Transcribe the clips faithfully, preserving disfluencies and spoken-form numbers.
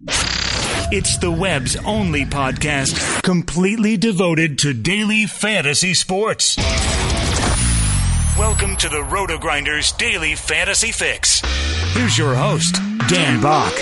It's the web's only podcast completely devoted to daily fantasy sports. Welcome to the Roto-Grinders Daily Fantasy Fix. Here's your host, Dan Bach.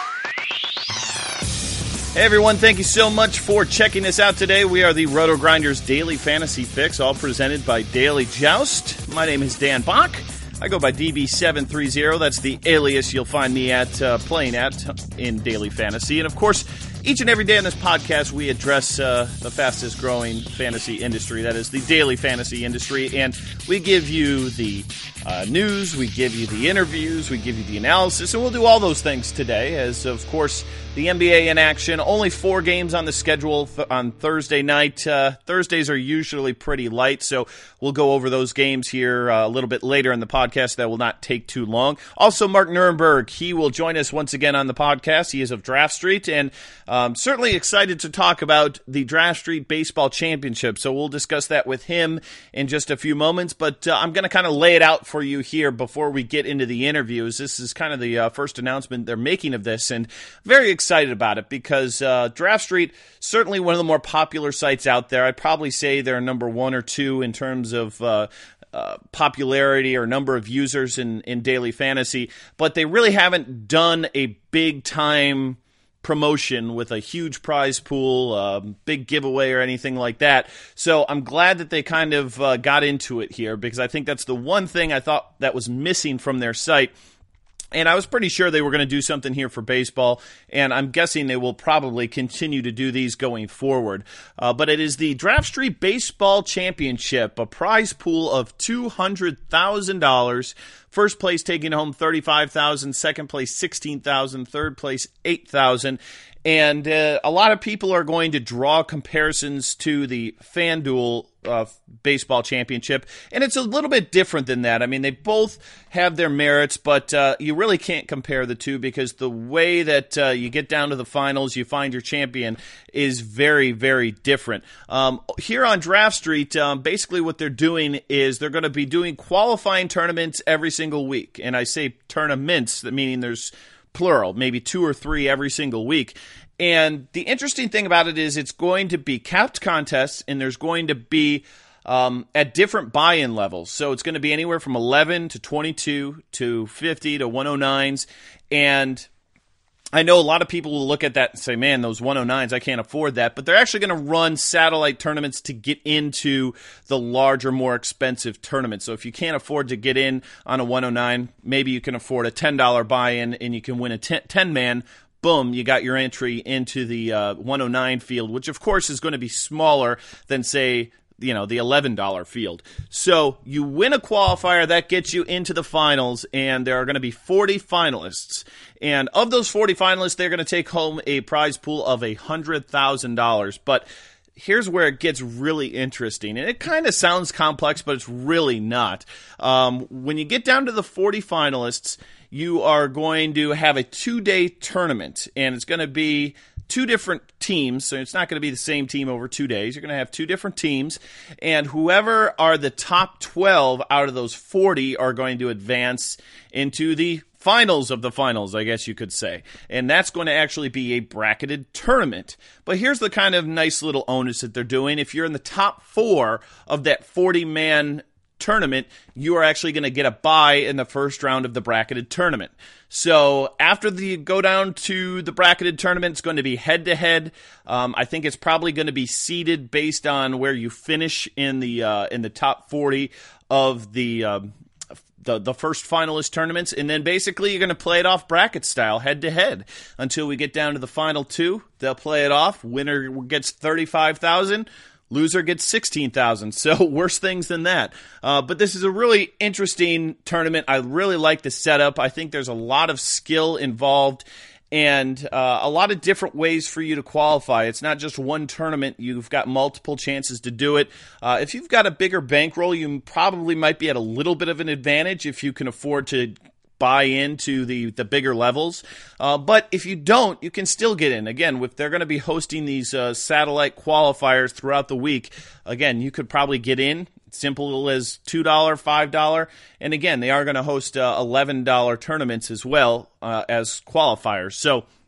Hey everyone, thank you so much for checking us out today. We are the Roto-Grinders Daily Fantasy Fix, all presented by Daily Joust. My name is Dan Bach. I go by D B seven thirty. That's the alias you'll find me at, uh, playing at in Daily Fantasy. And of course, each and every day on this podcast, we address uh, the fastest growing fantasy industry. That is the daily fantasy industry. And we give you the uh, news, we give you the interviews, we give you the analysis, and we'll do all those things today as, of course, the N B A in action. Only four games on the schedule th- on Thursday night. Uh, Thursdays are usually pretty light, so we'll go over those games here uh, a little bit later in the podcast. That will not take too long. Also, Mark Nuremberg, he will join us once again on the podcast. He is of Draft Street, and um, certainly excited to talk about the Draft Street Baseball Championship. So we'll discuss that with him in just a few moments, but uh, I'm going to kind of lay it out for you here before we get into the interviews. This is kind of the uh, first announcement they're making of this, and very excited excited about it because uh, Draft Street, certainly one of the more popular sites out there. I'd probably say they're number one or two in terms of uh, uh, popularity or number of users in, in daily fantasy, but they really haven't done a big-time promotion with a huge prize pool, uh, big giveaway or anything like that. So I'm glad that they kind of uh, got into it here because I think that's the one thing I thought that was missing from their site. And I was pretty sure they were going to do something here for baseball, and I'm guessing they will probably continue to do these going forward. Uh, but it is the Draft Street Baseball Championship, a prize pool of two hundred thousand dollars. First place taking home thirty-five thousand dollars, second place sixteen thousand dollars, third place eight thousand dollars. And uh, a lot of people are going to draw comparisons to the FanDuel uh, Baseball Championship, and it's a little bit different than that. I mean, they both have their merits, but uh, you really can't compare the two because the way that uh, you get down to the finals, you find your champion is very, very different. Um, here on Draft Street, um, basically what they're doing is they're going to be doing qualifying tournaments every single week, and I say tournaments, meaning there's plural, maybe two or three every single week. And the interesting thing about it is it's going to be capped contests, and there's going to be um, at different buy-in levels. So it's going to be anywhere from eleven to twenty-two to fifty to one oh nines. And I know a lot of people will look at that and say, man, those one oh nines, I can't afford that. But they're actually going to run satellite tournaments to get into the larger, more expensive tournaments. So if you can't afford to get in on a one oh nine, maybe you can afford a ten dollars buy-in and you can win a ten-man. Boom, you got your entry into the uh, one oh nine field, which of course is going to be smaller than, say, you know, the eleven dollars field. So you win a qualifier, that gets you into the finals, and there are going to be forty finalists. And of those forty finalists, they're going to take home a prize pool of one hundred thousand dollars. But here's where it gets really interesting. And it kind of sounds complex, but it's really not. Um, when you get down to the forty finalists, you are going to have a two-day tournament, and it's going to be two different teams, so it's not going to be the same team over two days. You're going to have two different teams, and whoever are the top twelve out of those forty are going to advance into the finals of the finals, I guess you could say. And that's going to actually be a bracketed tournament. But here's the kind of nice little onus that they're doing. If you're in the top four of that forty-man tournament, you are actually going to get a bye in the first round of the bracketed tournament. So after the go down to the bracketed tournament, it's going to be head-to-head. Um, I think it's probably going to be seeded based on where you finish in the uh, in the top forty of the um, the the first finalist tournaments, and then basically you're going to play it off bracket style, head-to-head, until we get down to the final two. They'll play it off. Winner gets thirty-five thousand dollars. Loser gets sixteen thousand dollars, so worse things than that. Uh, but this is a really interesting tournament. I really like the setup. I think there's a lot of skill involved and uh, a lot of different ways for you to qualify. It's not just one tournament. You've got multiple chances to do it. Uh, if you've got a bigger bankroll, you probably might be at a little bit of an advantage if you can afford to buy into the, the bigger levels. Uh, but if you don't, you can still get in. Again, if they're going to be hosting these uh, satellite qualifiers throughout the week, again, you could probably get in. Simple as two dollars, five dollars. And again, they are going to host uh, eleven dollars tournaments as well uh, as qualifiers. So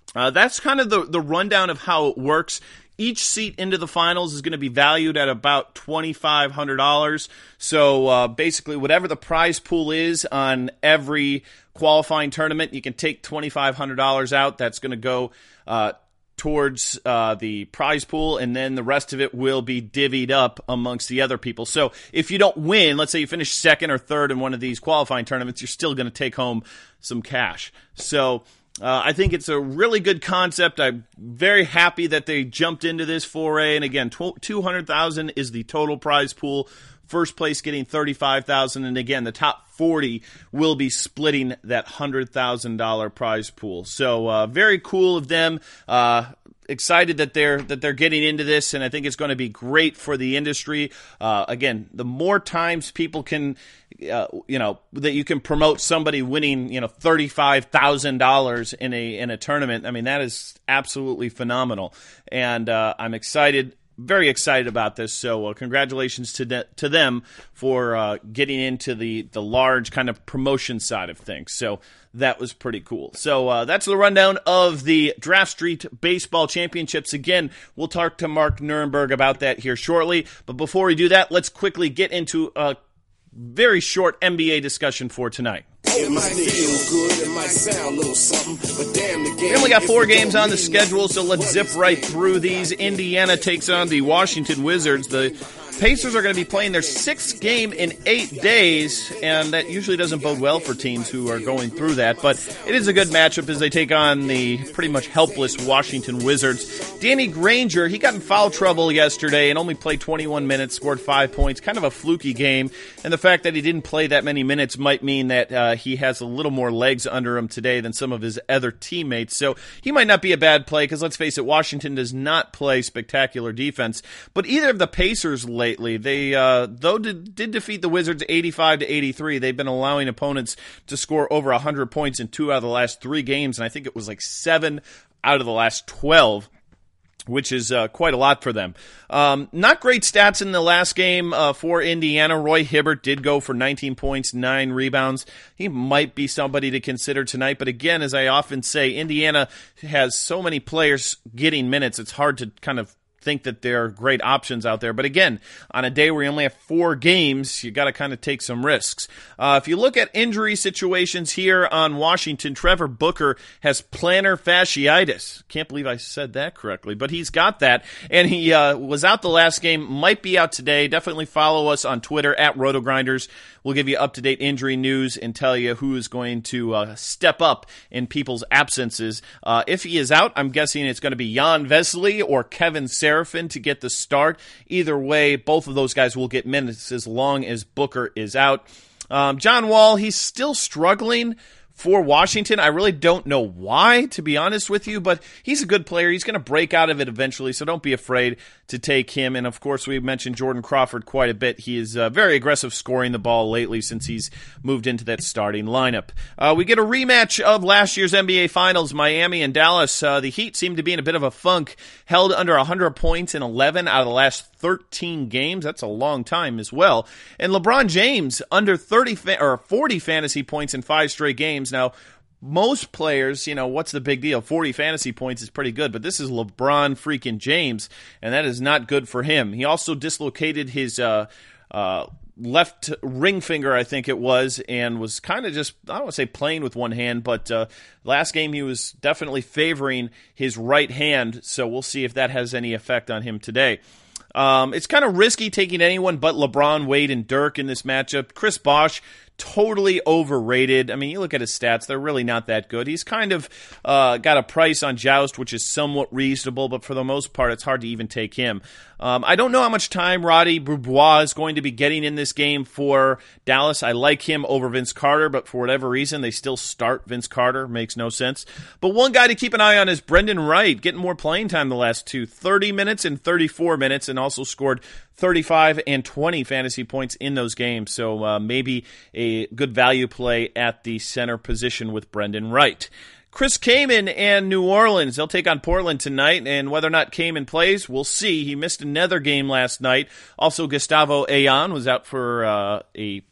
Uh, that's kind of the, the rundown of how it works. Each seat into the finals is going to be valued at about twenty-five hundred dollars. So uh, basically, whatever the prize pool is on every qualifying tournament, you can take twenty-five hundred dollars out. That's going to go uh, towards uh, the prize pool, and then the rest of it will be divvied up amongst the other people. So if you don't win, let's say you finish second or third in one of these qualifying tournaments, you're still going to take home some cash. So Uh, I think it's a really good concept. I'm very happy that they jumped into this foray. And again, two hundred thousand dollars is the total prize pool. First place getting thirty-five thousand dollars. And again, the top forty will be splitting that one hundred thousand dollars prize pool. So uh, very cool of them. Uh, excited that they're that they're getting into this, and I think it's going to be great for the industry. Uh, again, the more times people can, uh, you know, that you can promote somebody winning, you know, thirty-five thousand dollars in a in a tournament. I mean, that is absolutely phenomenal, and uh, I'm excited. Very excited about this, so uh, congratulations to de- to them for uh, getting into the, the large kind of promotion side of things. So that was pretty cool. So uh, that's the rundown of the Draft Street Baseball Championships. Again, we'll talk to Mark Nuremberg about that here shortly. But before we do that, let's quickly get into a very short N B A discussion for tonight. It might feel good, it might sound a little something, but damn the game. We only got four games on the schedule, so let's zip right through these. Indiana takes on the Washington Wizards. The Pacers are going to be playing their sixth game in eight days, and that usually doesn't bode well for teams who are going through that, but it is a good matchup as they take on the pretty much helpless Washington Wizards. Danny Granger, he got in foul trouble yesterday and only played twenty-one minutes, scored five points, kind of a fluky game, and the fact that he didn't play that many minutes might mean that uh, he has a little more legs under him today than some of his other teammates, so he might not be a bad play, because let's face it, Washington does not play spectacular defense, but either of the Pacers lately, they uh, though did, did defeat the Wizards eighty-five to eighty-three. They've been allowing opponents to score over one hundred points in two out of the last three games, and I think it was like seven out of the last twelve, which is uh, quite a lot for them. Um, not great stats in the last game uh, for Indiana. Roy Hibbert did go for nineteen points, nine rebounds. He might be somebody to consider tonight, but again, as I often say, Indiana has so many players getting minutes, it's hard to kind of think that there are great options out there. But again, on a day where you only have four games, you got to kind of take some risks. Uh, if you look at injury situations here on Washington, Trevor Booker has plantar fasciitis. Can't believe I said that correctly, but he's got that, and he uh, was out the last game, might be out today. Definitely follow us on Twitter at RotoGrinders. We'll give you up-to-date injury news and tell you who is going to uh, step up in people's absences. Uh, if he is out, I'm guessing it's going to be Jan Vesely or Kevin Serafin to get the start. Either way, both of those guys will get minutes as long as Booker is out. Um, John Wall, he's still struggling for Washington. I really don't know why, to be honest with you, but he's a good player. He's going to break out of it eventually, so don't be afraid to take him. And, of course, we've mentioned Jordan Crawford quite a bit. He is uh, very aggressive scoring the ball lately since he's moved into that starting lineup. Uh, we get a rematch of last year's N B A Finals, Miami and Dallas. Uh, the Heat seem to be in a bit of a funk, held under one hundred points in eleven out of the last thirteen games. That's a long time as well. And LeBron James under thirty fa- or forty fantasy points in five straight games. Now, most players, you know, what's the big deal? forty fantasy points is pretty good, but this is LeBron freaking James, and that is not good for him. He also dislocated his uh, uh, left ring finger, I think it was, and was kind of just, I don't want to say playing with one hand, but uh, last game he was definitely favoring his right hand, so we'll see if that has any effect on him today. Um, it's kind of risky taking anyone but LeBron, Wade, and Dirk in this matchup. Chris Bosh, totally overrated. I mean, you look at his stats, they're really not that good. He's kind of uh, got a price on Joust, which is somewhat reasonable, but for the most part, it's hard to even take him. Um, I don't know how much time Roddy Beaubois is going to be getting in this game for Dallas. I like him over Vince Carter, but for whatever reason, they still start Vince Carter. Makes no sense. But one guy to keep an eye on is Brendan Wright, getting more playing time the last two, thirty minutes and thirty-four minutes, and also scored thirty-five and twenty fantasy points in those games. So uh, maybe a good value play at the center position with Brendan Wright. Chris Kaman and New Orleans, they'll take on Portland tonight, and whether or not Kaman plays, we'll see. He missed another game last night. Also, Gustavo Ayon was out for uh, a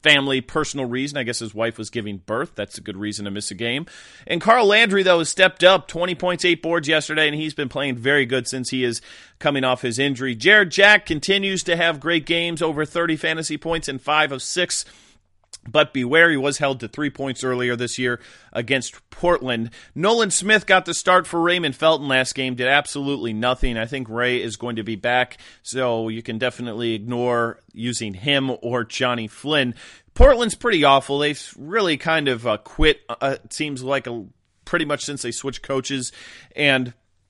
family, personal reason. I guess his wife was giving birth. That's a good reason to miss a game. And Carl Landry, though, has stepped up. twenty points, eight boards yesterday, and he's been playing very good since he is coming off his injury. Jared Jack continues to have great games, over thirty fantasy points in five of six. But beware, he was held to three points earlier this year against Portland. Nolan Smith got the start for Raymond Felton last game, did absolutely nothing. I think Ray is going to be back, so you can definitely ignore using him or Johnny Flynn. Portland's pretty awful. They've really kind of uh, quit, uh, it seems like, a, pretty much since they switched coaches, and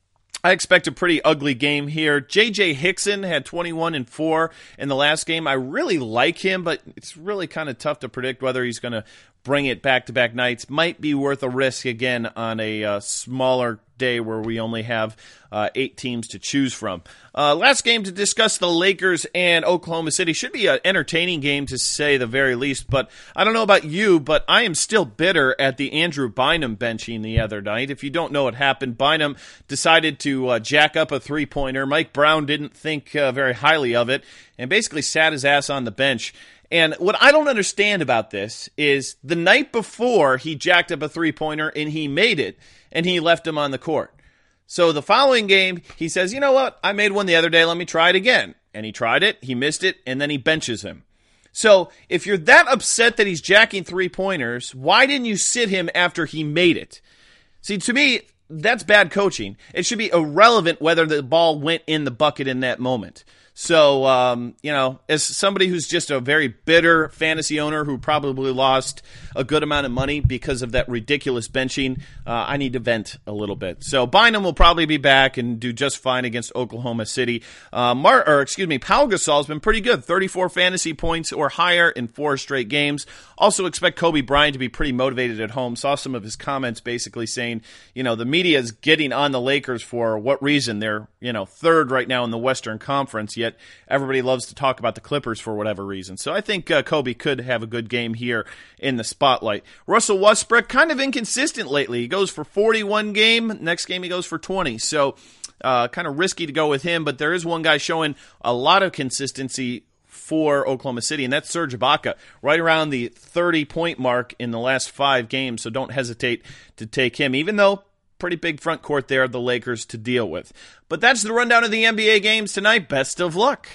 I expect a pretty ugly game here. J J Hickson had twenty-one and four in the last game. I really like him, but it's really kind of tough to predict whether he's going to bring it back-to-back nights. Might be worth a risk again on a uh, smaller day where we only have uh, eight teams to choose from. Uh, last game to discuss, the Lakers and Oklahoma City. Should be an entertaining game to say the very least, but I don't know about you, but I am still bitter at the Andrew Bynum benching the other night. If you don't know what happened, Bynum decided to uh, jack up a three-pointer. Mike Brown didn't think uh, very highly of it and basically sat his ass on the bench. And what I don't understand about this is the night before he jacked up a three-pointer and he made it, and he left him on the court. So the following game, he says, you know what, I made one the other day, let me try it again. And he tried it, he missed it, and then he benches him. So if you're that upset that he's jacking three-pointers, why didn't you sit him after he made it? See, to me, that's bad coaching. It should be irrelevant whether the ball went in the bucket in that moment. So, um, you know, as somebody who's just a very bitter fantasy owner who probably lost a good amount of money because of that ridiculous benching, uh, I need to vent a little bit. So Bynum will probably be back and do just fine against Oklahoma City. Uh, Mar- or excuse me, Pau Gasol's been pretty good, thirty-four fantasy points or higher in four straight games. Also expect Kobe Bryant to be pretty motivated at home. Saw some of his comments basically saying, you know, the media is getting on the Lakers for what reason? They're, you know, third right now in the Western Conference, yet everybody loves to talk about the Clippers for whatever reason. So I think uh, Kobe could have a good game here in the spotlight. Russell Westbrook, kind of inconsistent lately. He goes for forty-one game. Next game he goes for twenty. So uh, kind of risky to go with him, but there is one guy showing a lot of consistency for Oklahoma City, and that's Serge Ibaka, right around the thirty-point mark in the last five games, so don't hesitate to take him, even though pretty big front court there, the Lakers to deal with. But that's the rundown of the N B A games tonight. Best of luck.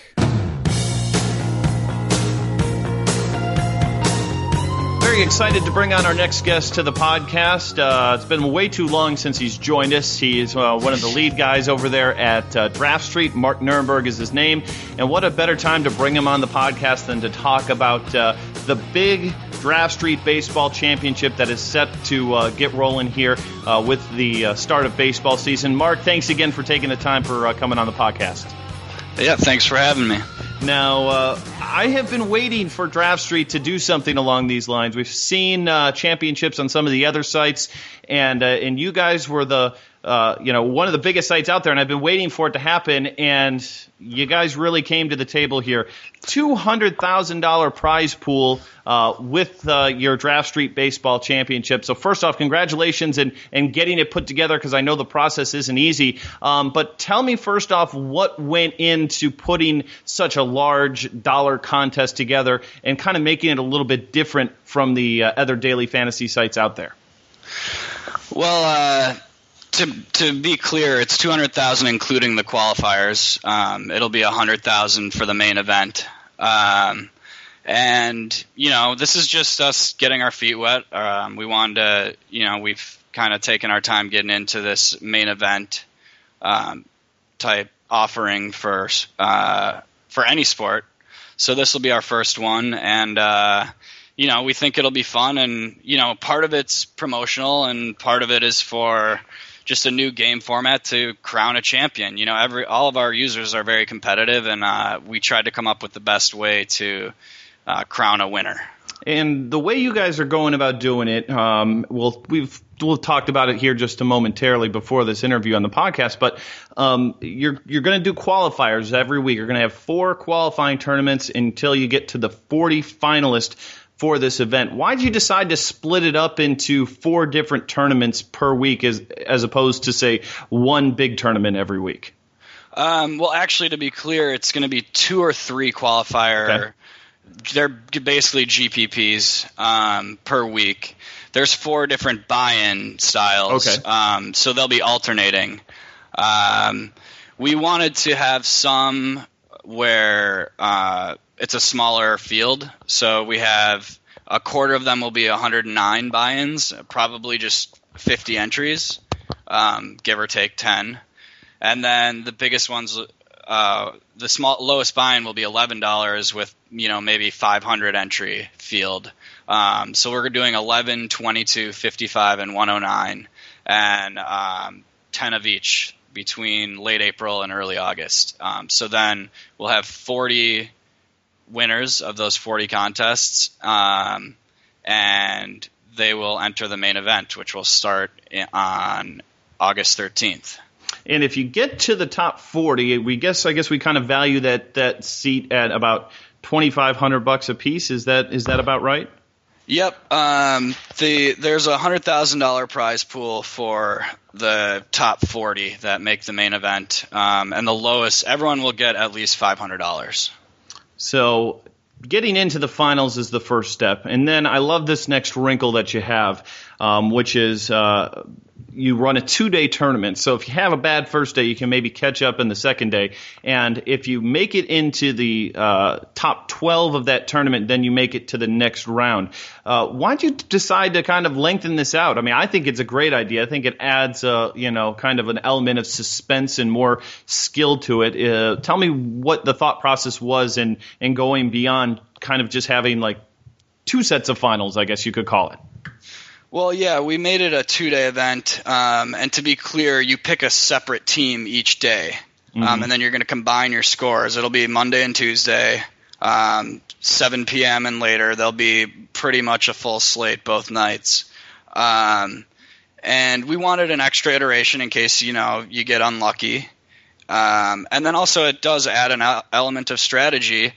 Very excited to bring on our next guest to the podcast. Uh, it's been way too long since he's joined us. He is uh, one of the lead guys over there at uh, Draft Street. Mark Nuremberg is his name. And what a better time to bring him on the podcast than to talk about uh, the big Draft Street Baseball Championship that is set to uh, get rolling here uh, with the uh, start of baseball season. Mark, thanks again for taking the time for uh, coming on the podcast. Yeah, thanks for having me. Now, uh, I have been waiting for Draft Street to do something along these lines. We've seen uh, championships on some of the other sites, and uh, and you guys were the uh, you know one of the biggest sites out there, and I've been waiting for it to happen. And you guys really came to the table here. two hundred thousand dollars prize pool uh, with uh, your Draft Street Baseball Championship. So first off, congratulations and and getting it put together, because I know the process isn't easy. Um, but tell me first off what went into putting such a large dollar contest together and kind of making it a little bit different from the uh, other daily fantasy sites out there. Well, uh, to to be clear, it's two hundred thousand dollars including the qualifiers. Um, it'll be one hundred thousand dollars for the main event. Um, and, you know, this is just us getting our feet wet. Um, we wanted to, you know, we've kind of taken our time getting into this main event um, type offering for uh, for any sport. So this will be our first one, and uh, you know, we think it'll be fun. And you know, part of it's promotional, and part of it is for just a new game format to crown a champion. You know, every all of our users are very competitive, and uh, we tried to come up with the best way to uh, crown a winner. And the way you guys are going about doing it, um, we'll, we've we'll talked about it here just a momentarily before this interview on the podcast, but um, you're you're going to do qualifiers every week. You're going to have four qualifying tournaments until you get to the forty finalists for this event. Why did you decide to split it up into four different tournaments per week as as opposed to, say, one big tournament every week? Um, well, actually, to be clear, it's going to be two or three qualifier. Okay. they're basically G P Ps um, per week. There's four different buy-in styles, okay. um, so they'll be alternating. Um, we wanted to have some where uh, it's a smaller field, so we have a quarter of them will be one hundred nine buy-ins, probably just fifty entries, um, give or take ten, and then the biggest ones. Uh, the small lowest buy-in will be eleven dollars with, you know, maybe five hundred entry field. Um, so we're doing eleven, twenty-two, fifty-five, and one oh nine, and um, ten of each between late April and early August. Um, so then we'll have forty winners of those forty contests, um, and they will enter the main event, which will start in, on August thirteenth. And if you get to the top forty, we guess I guess we kind of value that, that seat at about twenty-five hundred bucks a piece. Is that is that about right? Yep. Um, the there's a hundred thousand dollar prize pool for the top forty that make the main event, um, and the lowest everyone will get at least five hundred dollars. So getting into the finals is the first step, and then I love this next wrinkle that you have, um, which is. Uh, You run a two-day tournament. So if you have a bad first day, you can maybe catch up in the second day. And if you make it into the uh, top twelve of that tournament, then you make it to the next round. Uh, why'd you decide to kind of lengthen this out? I mean, I think it's a great idea. I think it adds, uh, you know, kind of an element of suspense and more skill to it. Uh, tell me what the thought process was in, in going beyond kind of just having like two sets of finals, I guess you could call it. Well, yeah, we made it a two-day event, um, and to be clear, you pick a separate team each day, um, mm-hmm. and then you're going to combine your scores. It'll be Monday and Tuesday, um, seven p.m. and later. There'll be pretty much a full slate both nights, um, and we wanted an extra iteration in case, you know, you get unlucky, um, and then also it does add an element of strategy.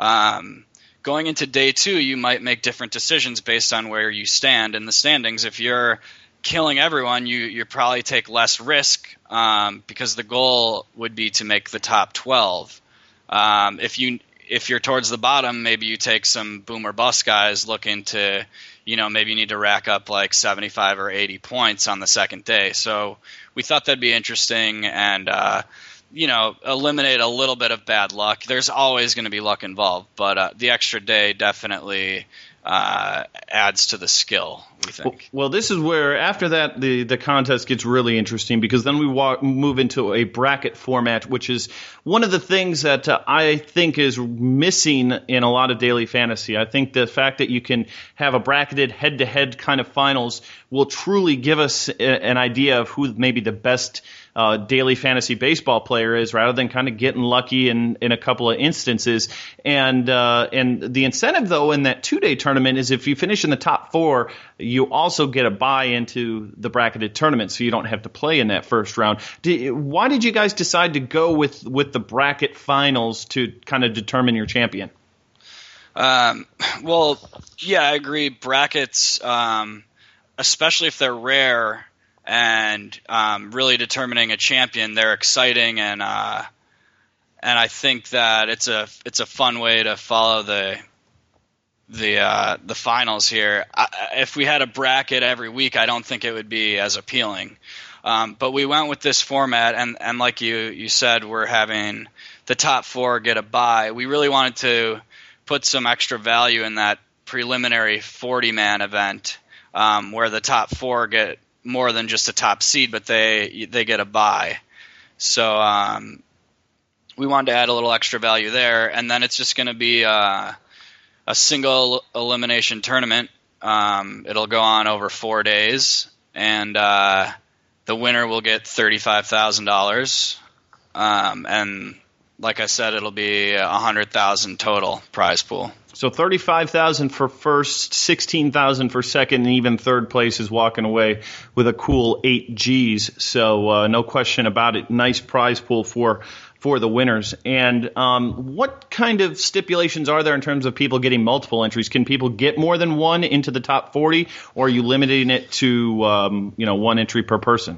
Um, Going into day two, you might make different decisions based on where you stand in the standings. If you're killing everyone, you you probably take less risk um, because the goal would be to make the top twelve. Um, if you if you're towards the bottom, maybe you take some boom or bust guys looking to, you know, maybe you need to rack up like seventy-five or eighty points on the second day. So we thought that'd be interesting and. Uh, you know, eliminate a little bit of bad luck. There's always going to be luck involved, but uh, the extra day definitely uh, adds to the skill, we think. Well, well, this is where, after that, the, the contest gets really interesting because then we walk, move into a bracket format, which is one of the things that uh, I think is missing in a lot of daily fantasy. I think the fact that you can have a bracketed head-to-head kind of finals will truly give us a, an idea of who maybe the best Uh, daily fantasy baseball player is, rather than kind of getting lucky in, in a couple of instances. And uh, and the incentive, though, in that two-day tournament is if you finish in the top four, you also get a bye into the bracketed tournament, so you don't have to play in that first round. Did, why did you guys decide to go with, with the bracket finals to kind of determine your champion? Um, well, yeah, I agree. Brackets, um, especially if they're rare, and um, really determining a champion, they're exciting, and uh, and I think that it's a it's a fun way to follow the the uh, the finals here. I, if we had a bracket every week, I don't think it would be as appealing. Um, but we went with this format, and, and like you you said, we're having the top four get a bye. We really wanted to put some extra value in that preliminary forty-man event, um, where the top four get more than just a top seed, but they they get a bye. So um, we wanted to add a little extra value there, and then it's just going to be uh, a single elimination tournament. Um, it'll go on over four days, and uh, the winner will get thirty-five thousand dollars. Um, and like I said, it'll be one hundred thousand dollars total prize pool. So thirty-five thousand dollars for first, sixteen thousand dollars for second, and even third place is walking away with a cool eight G's. So uh, no question about it. Nice prize pool for for the winners. And um, what kind of stipulations are there in terms of people getting multiple entries? Can people get more than one into the top forty, or are you limiting it to um, you know one entry per person?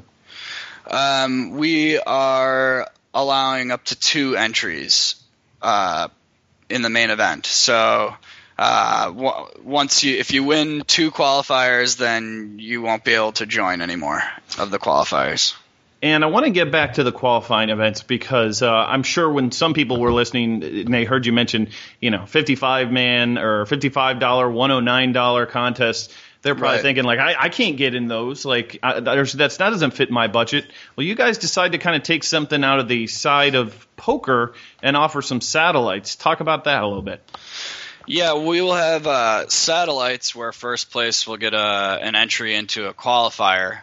Um, we are allowing up to two entries uh in the main event. So uh, w- once you if you win two qualifiers, then you won't be able to join anymore of the qualifiers. And I want to get back to the qualifying events because uh, I'm sure when some people were listening and they heard you mention, you know, fifty-five man or fifty-five dollars, one hundred nine dollars contests, they're probably Right. thinking like, I, I can't get in those. Like, I, there's, that's that doesn't fit my budget. Well, you guys decide to kind of take something out of the side of poker and offer some satellites. Talk about that a little bit. Yeah, we will have uh, satellites where first place will get a, an entry into a qualifier.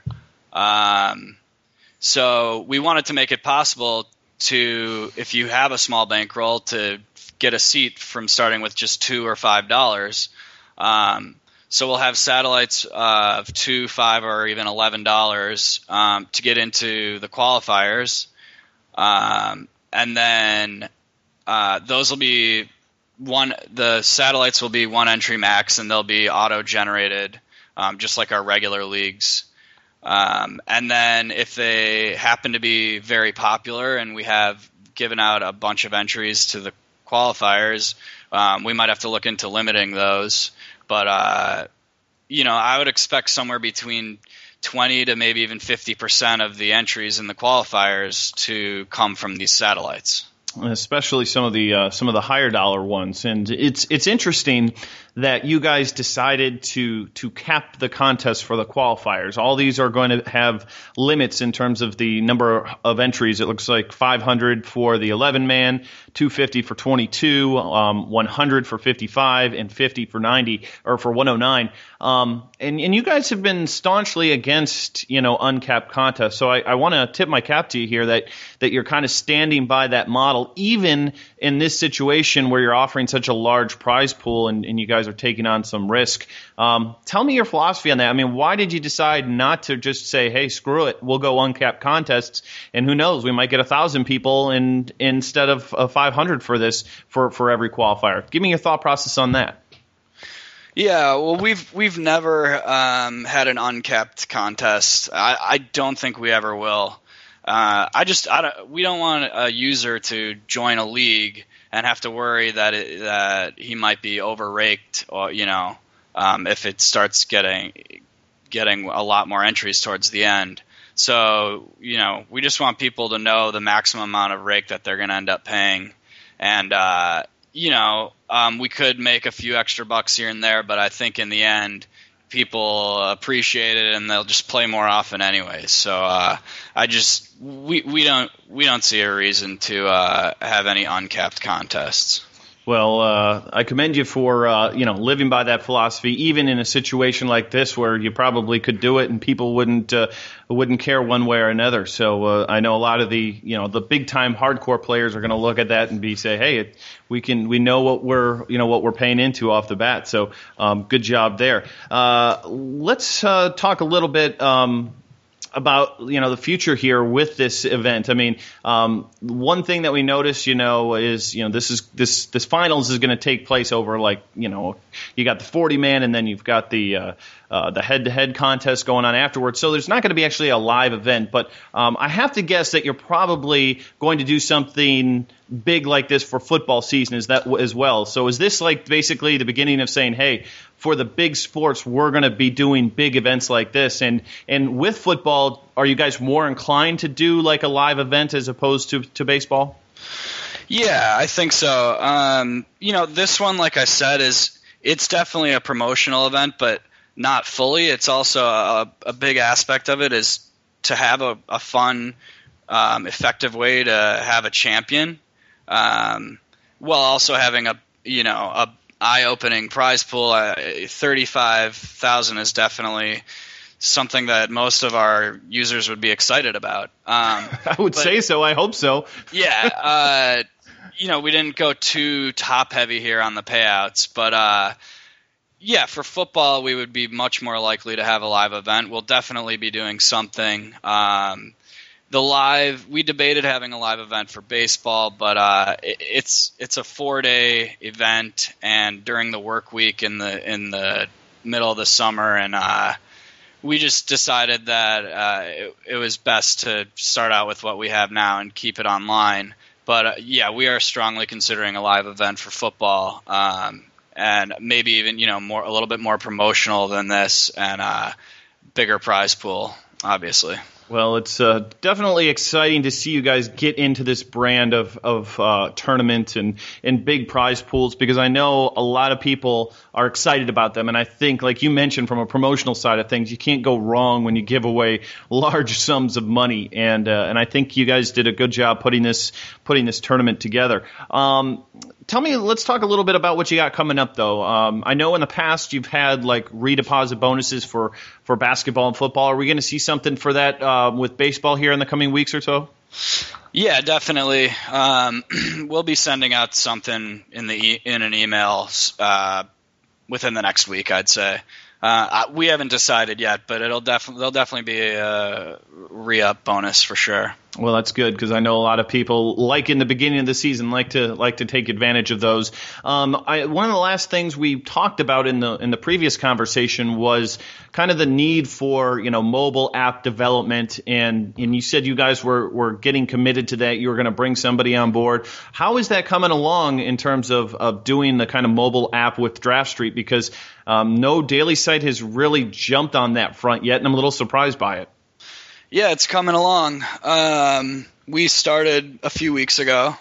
Um, so we wanted to make it possible to, if you have a small bankroll, to get a seat from starting with just two or five dollars. Um, so we'll have satellites uh, of two, five, or even eleven dollars um, to get into the qualifiers, um, and then uh, those will be one. The satellites will be one entry max, and they'll be auto generated, um, just like our regular leagues. Um, and then if they happen to be very popular and we have given out a bunch of entries to the qualifiers, um, we might have to look into limiting those. But, uh, you know, I would expect somewhere between twenty to maybe even fifty percent of the entries in the qualifiers to come from these satellites. Especially some of the uh, some of the higher dollar ones, and it's it's interesting that you guys decided to to cap the contest for the qualifiers. All these are going to have limits in terms of the number of entries. It looks like five hundred for the eleven man, two hundred fifty for twenty-two, um, one hundred for fifty-five, and fifty for ninety or for one oh nine. Um, and and you guys have been staunchly against you know uncapped contests. So I, I want to tip my cap to you here that that you're kind of standing by that model, even in this situation where you're offering such a large prize pool and, and you guys are taking on some risk. Um, tell me your philosophy on that. I mean, why did you decide not to just say, hey, screw it, we'll go uncapped contests, and who knows, we might get one thousand people in, instead of uh, five hundred for this for, for every qualifier. Give me your thought process on that. Yeah, well, we've we've never um, had an uncapped contest. I, I don't think we ever will. Uh, I just I don't, we don't want a user to join a league and have to worry that it, that he might be overraked, or you know, um, if it starts getting getting a lot more entries towards the end. So you know, we just want people to know the maximum amount of rake that they're going to end up paying, and uh, you know, um, we could make a few extra bucks here and there, but I think in the end, people appreciate it and they'll just play more often anyways. So uh, I just we we don't we don't see a reason to uh, have any uncapped contests. Well, uh, I commend you for uh, you know living by that philosophy, even in a situation like this where you probably could do it and people wouldn't uh, wouldn't care one way or another. So uh, I know a lot of the you know the big time hardcore players are going to look at that and be say, hey, it, we can we know what we're you know what we're paying into off the bat. So um, good job there. Uh, let's uh, talk a little bit. Um, about you know the future here with this event. I mean, um, one thing that we noticed, you know, is you know this is this this finals is going to take place over like you know you got the forty man and then you've got the uh, uh, the head to head contest going on afterwards. So there's not going to be actually a live event, but um, I have to guess that you're probably going to do something big like this for football season is that as well. So is this like basically the beginning of saying, hey, for the big sports, we're going to be doing big events like this. And and with football, are you guys more inclined to do like a live event as opposed to, to baseball? Yeah, I think so. Um, you know, this one, like I said, is it's definitely a promotional event, but not fully. It's also a, a big aspect of it is to have a, a fun, um, effective way to have a champion, um, while also having a you know a eye-opening prize pool. Uh, thirty-five thousand is definitely something that most of our users would be excited about. Um, I would but, say so. I hope so. Yeah. Uh, you know, we didn't go too top-heavy here on the payouts, but uh, yeah, for football, we would be much more likely to have a live event. We'll definitely be doing something. Um, The live, we debated having a live event for baseball, but uh, it, it's it's a four day event, and during the work week in the in the middle of the summer, and uh, we just decided that uh, it, it was best to start out with what we have now and keep it online. but uh, yeah, we are strongly considering a live event for football, um, and maybe even you know more a little bit more promotional than this, and uh, bigger prize pool, obviously. Well, it's uh, definitely exciting to see you guys get into this brand of, of uh, tournament and, and big prize pools, because I know a lot of people are excited about them. And I think, like you mentioned, from a promotional side of things, you can't go wrong when you give away large sums of money. And uh, and I think you guys did a good job putting this putting this tournament together. Um, tell me, let's talk a little bit about what you got coming up, though. Um, I know in the past you've had like redeposit bonuses for, for basketball and football. Are we going to see something for that uh, with baseball here in the coming weeks or so? Yeah, definitely. Um, we'll be sending out something in the e- in an email uh, within the next week, I'd say. Uh, we haven't decided yet, but it'll definitely there'll definitely be a re-up bonus for sure. Well, that's good, because I know a lot of people, like in the beginning of the season, like to like to take advantage of those. Um, I, one of the last things we talked about in the in the previous conversation was kind of the need for you know mobile app development, and and you said you guys were were getting committed to that. You were going to bring somebody on board. How is that coming along in terms of of doing the kind of mobile app with Draft Street? Because um, no daily site has really jumped on that front yet, and I'm a little surprised by it. Yeah, it's coming along. Um, we started a few weeks ago,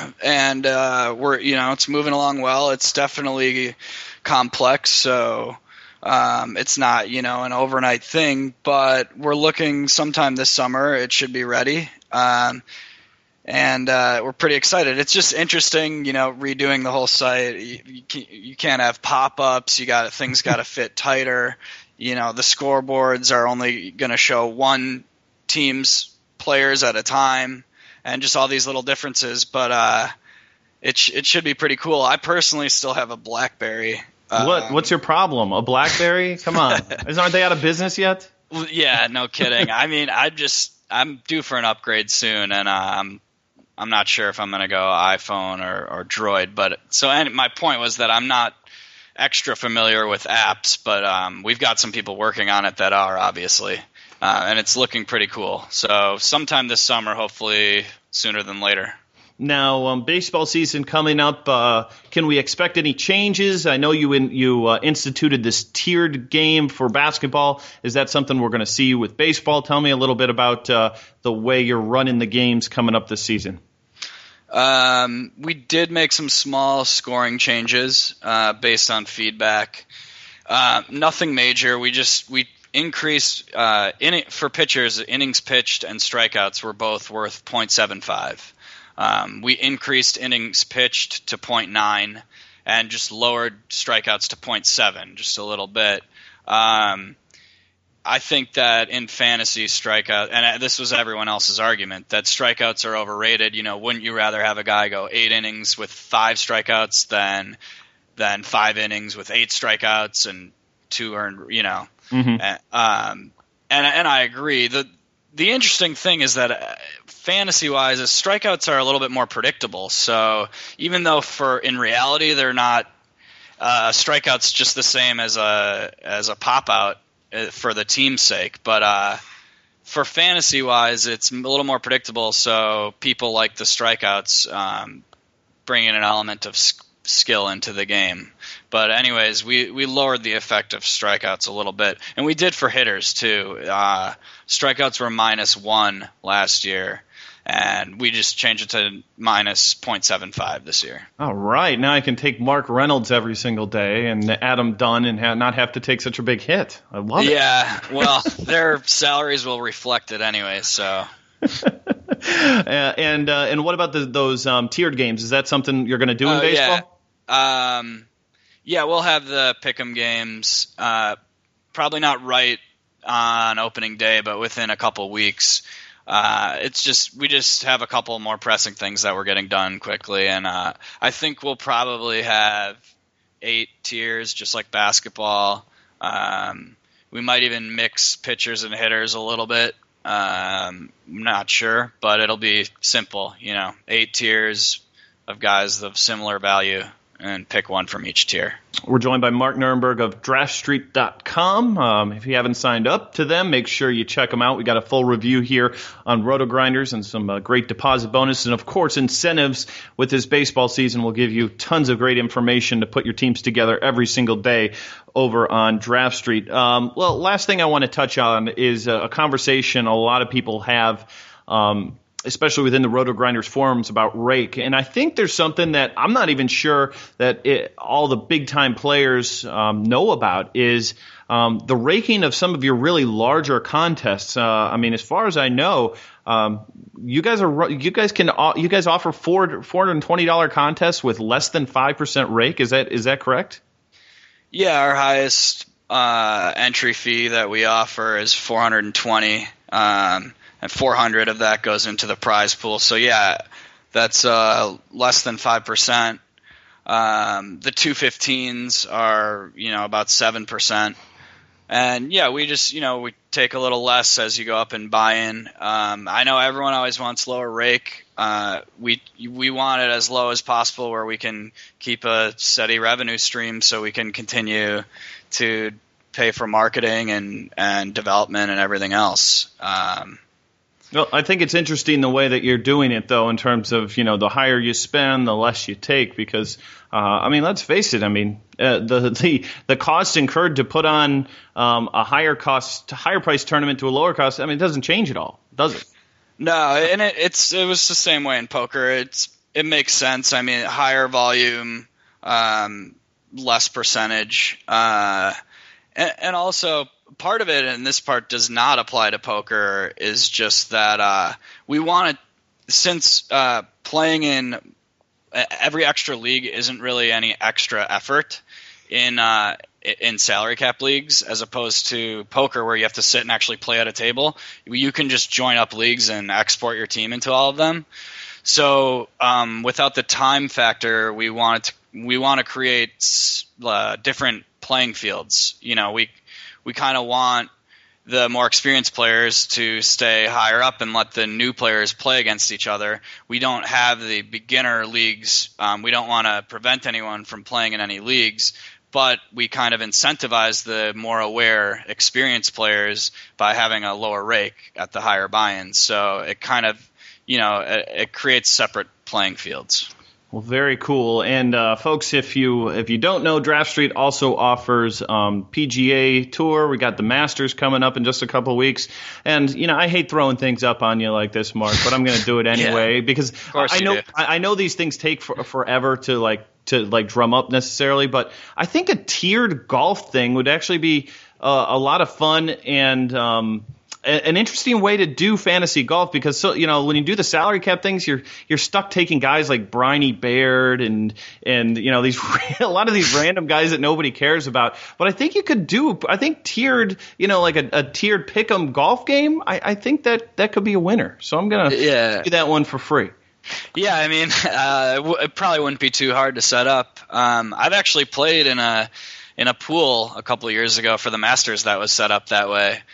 and uh, we're you know it's moving along well. It's definitely complex, so um, it's not you know an overnight thing. But we're looking sometime this summer. It should be ready, um, and uh, we're pretty excited. It's just interesting, you know, redoing the whole site. You, you, can't, you can't have pop-ups. You got things got to fit tighter. You know, the scoreboards are only going to show one team's players at a time, and just all these little differences. But uh, it sh- it should be pretty cool. I personally still have a BlackBerry. What Um, what's your problem? A BlackBerry? Come on, aren't they out of business yet? Yeah, no kidding. I mean, I'm just I'm due for an upgrade soon, and uh, I'm I'm not sure if I'm going to go iPhone or, or Droid. But so and my point was that I'm not extra familiar with apps, but um, we've got some people working on it that are, obviously. Uh, and it's looking pretty cool. So sometime this summer, hopefully sooner than later. Now, um, baseball season coming up, uh, can we expect any changes? I know you in, you uh, instituted this tiered game for basketball. Is that something we're going to see with baseball? Tell me a little bit about uh, the way you're running the games coming up this season. Um, we did make some small scoring changes uh, based on feedback. Uh, nothing major. We just we increased uh, in, for pitchers. Innings pitched and strikeouts were both worth zero point seven five. Um, we increased innings pitched to zero point nine and just lowered strikeouts to zero point seven, just a little bit. Um, I think that in fantasy strikeout, and this was everyone else's argument, that strikeouts are overrated. You know, wouldn't you rather have a guy go eight innings with five strikeouts than than five innings with eight strikeouts and two earned? You know, mm-hmm. and, um, and and I agree. the The interesting thing is that uh, fantasy wise, is strikeouts are a little bit more predictable. So even though for in reality they're not uh, strikeouts just the same as a as a pop out for the team's sake, but uh, for fantasy-wise, it's a little more predictable, so people like the strikeouts, um, bringing an element of sk- skill into the game. But anyways, we, we lowered the effect of strikeouts a little bit, and we did for hitters, too. Uh, strikeouts were minus one last year, and we just changed it to minus zero point seven five this year. All right. Now I can take Mark Reynolds every single day and Adam Dunn and ha- not have to take such a big hit. I love it. Yeah, well, their salaries will reflect it anyway, so. uh, and uh, and what about the, those um, tiered games? Is that something you're going to do in uh, baseball? Yeah. Um, yeah, we'll have the pick'em games. Uh, probably not right on opening day, but within a couple weeks. Uh, it's just we just have a couple more pressing things that we're getting done quickly, and uh, I think we'll probably have eight tiers, just like basketball. Um, we might even mix pitchers and hitters a little bit. Um, I'm not sure, but it'll be simple. You know, eight tiers of guys of similar value, and pick one from each tier. We're joined by Mark Nurnberg of draft street dot com. Um, if you haven't signed up to them, make sure you check them out. We got a full review here on Roto Grinders and some uh, great deposit bonuses and, of course, incentives with this baseball season. We'll give you tons of great information to put your teams together every single day over on Draft Street. Um, well, last thing I want to touch on is a, a conversation a lot of people have, um, especially within the Roto Grinders forums, about rake. And I think there's something that I'm not even sure that it, all the big-time players um, know about is um, the raking of some of your really larger contests. Uh, I mean, as far as I know, um, you guys are you guys can you guys offer four four hundred twenty dollars contests with less than five percent rake. Is that is that correct? Yeah, our highest uh, entry fee that we offer is four hundred twenty dollars. Um, And four hundred of that goes into the prize pool. So, yeah, that's uh, less than five percent. Um, the two fifteens are, you know, about seven percent. And, yeah, we just, you know, we take a little less as you go up in buy-in. Um, I know everyone always wants lower rake. Uh, we we want it as low as possible where we can keep a steady revenue stream so we can continue to pay for marketing and, and development and everything else. Um Well, I think it's interesting the way that you're doing it, though, in terms of, you know, the higher you spend, the less you take, because, uh, I mean, let's face it. I mean, uh, the the the cost incurred to put on um, a higher cost, higher price tournament to a lower cost, I mean, it doesn't change at all, does it? No, and it, it's it was the same way in poker. It's it makes sense. I mean, higher volume, um, less percentage, uh, and, and also. Part of it, and this part does not apply to poker, is just that uh, we want to, since uh, playing in every extra league isn't really any extra effort in uh, in salary cap leagues, as opposed to poker where you have to sit and actually play at a table. You can just join up leagues and export your team into all of them. So um, without the time factor, we want to we want to create uh, different playing fields. You know, we. We kind of want the more experienced players to stay higher up and let the new players play against each other. We don't have the beginner leagues. Um, we don't want to prevent anyone from playing in any leagues, but we kind of incentivize the more aware, experienced players by having a lower rake at the higher buy-ins. So it kind of, you know, it, it creates separate playing fields. Well, very cool. And uh, folks, if you if you don't know, Draft Street also offers um, P G A Tour. We got the Masters coming up in just a couple of weeks. And you know, I hate throwing things up on you like this, Mark, but I'm going to do it anyway yeah. because I know I, I know these things take for, forever to like to like drum up necessarily. But I think a tiered golf thing would actually be uh, a lot of fun and. Um, An interesting way to do fantasy golf because, so you know, when you do the salary cap things, you're you're stuck taking guys like Bryony Baird and and you know these a lot of these random guys that nobody cares about. But I think you could do I think tiered you know like a, a tiered pick'em golf game. I, I think that that could be a winner. So I'm gonna yeah. do that one for free. Yeah, I mean, uh, it probably wouldn't be too hard to set up. Um, I've actually played in a in a pool a couple of years ago for the Masters that was set up that way.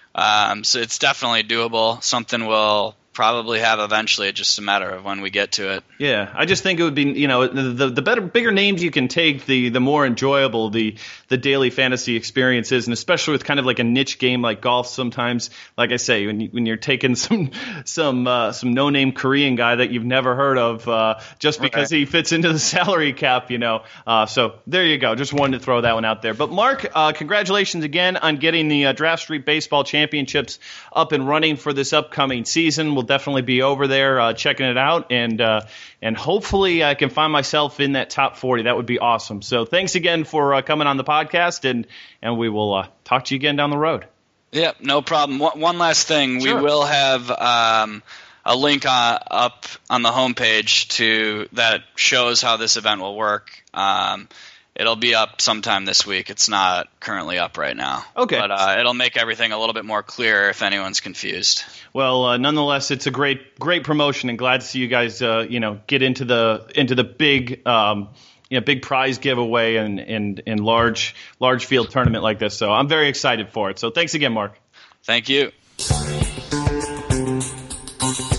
Um, so it's definitely doable. Something we'll probably have eventually. It's just a matter of when we get to it. Yeah, I just think it would be, you know, the the better, bigger names you can take, the the more enjoyable the the daily fantasy experience is, and especially with kind of like a niche game like golf. Sometimes, like I say, when you, when you're taking some some uh, some no name Korean guy that you've never heard of uh, just because right. he fits into the salary cap, you know. Uh, so there you go. Just wanted to throw that one out there. But Mark, uh, congratulations again on getting the uh, Draft Street Baseball Championships up and running for this upcoming season. We'll definitely be over there uh, checking it out, and uh, and hopefully I can find myself in that top forty. That would be awesome. So thanks again for uh, coming on the podcast, and and we will uh, talk to you again down the road. Yeah, no problem. One, one last thing, sure. we will have um, a link on, up on the homepage to that shows how this event will work. Um, It'll be up sometime this week. It's not currently up right now. Okay. But uh, it'll make everything a little bit more clear if anyone's confused. Well, uh, nonetheless, it's a great, great promotion, and glad to see you guys, uh, you know, get into the into the big, um, you know, big prize giveaway and and and large large field tournament like this. So I'm very excited for it. So thanks again, Mark. Thank you.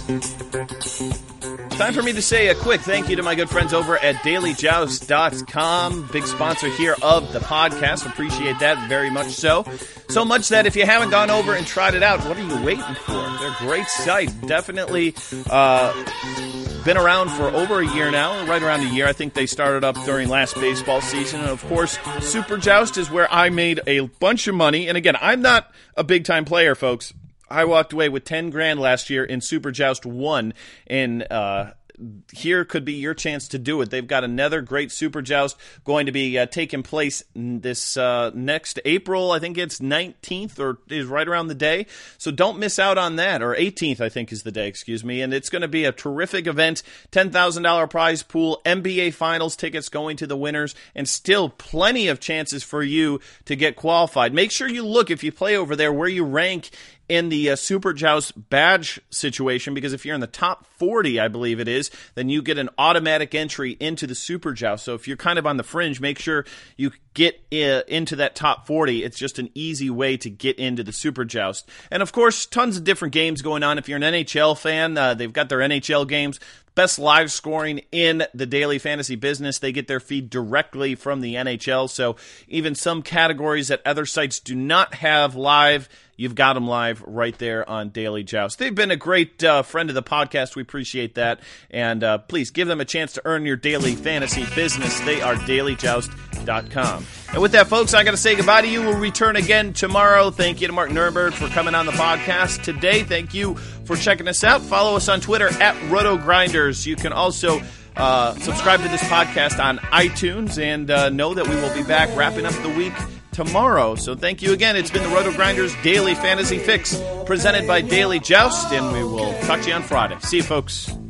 Time for me to say a quick thank you to my good friends over at daily joust dot com, big sponsor here of the podcast. Appreciate that very much so. So much that if you haven't gone over and tried it out, what are you waiting for? They're a great site. Definitely uh, been around for over a year now, right around a year. I think they started up during last baseball season. And, of course, Super Joust is where I made a bunch of money. And, again, I'm not a big-time player, folks. I walked away with ten grand last year in Super Joust one, and uh, here could be your chance to do it. They've got another great Super Joust going to be uh, taking place this uh, next April. I think it's nineteenth or is right around the day. So don't miss out on that. Or eighteenth, I think is the day, excuse me. And it's going to be a terrific event. ten thousand dollars prize pool, N B A Finals tickets going to the winners, and still plenty of chances for you to get qualified. Make sure you look, if you play over there, where you rank in the uh, Super Joust badge situation, because if you're in the top forty, I believe it is, then you get an automatic entry into the Super Joust. So if you're kind of on the fringe, make sure you get uh, into that top forty. It's just an easy way to get into the Super Joust. And of course, tons of different games going on. If you're an N H L fan, uh, they've got their N H L games. Best live scoring in the daily fantasy business. They get their feed directly from the N H L. So even some categories that other sites do not have live, you've got them live right there on Daily Joust. They've been a great uh, friend of the podcast. We appreciate that. And uh, please give them a chance to earn your daily fantasy business. They are daily joust dot com. And with that, folks, I got to say goodbye to you. We'll return again tomorrow. Thank you to Mark Nurnberg for coming on the podcast today. Thank you for checking us out. Follow us on Twitter at RotoGrinders. You can also uh, subscribe to this podcast on iTunes, and uh, know that we will be back wrapping up the week tomorrow. So thank you again. It's been the RotoGrinders Daily Fantasy Fix, presented by Daily Joust, and we will talk to you on Friday. See you, folks.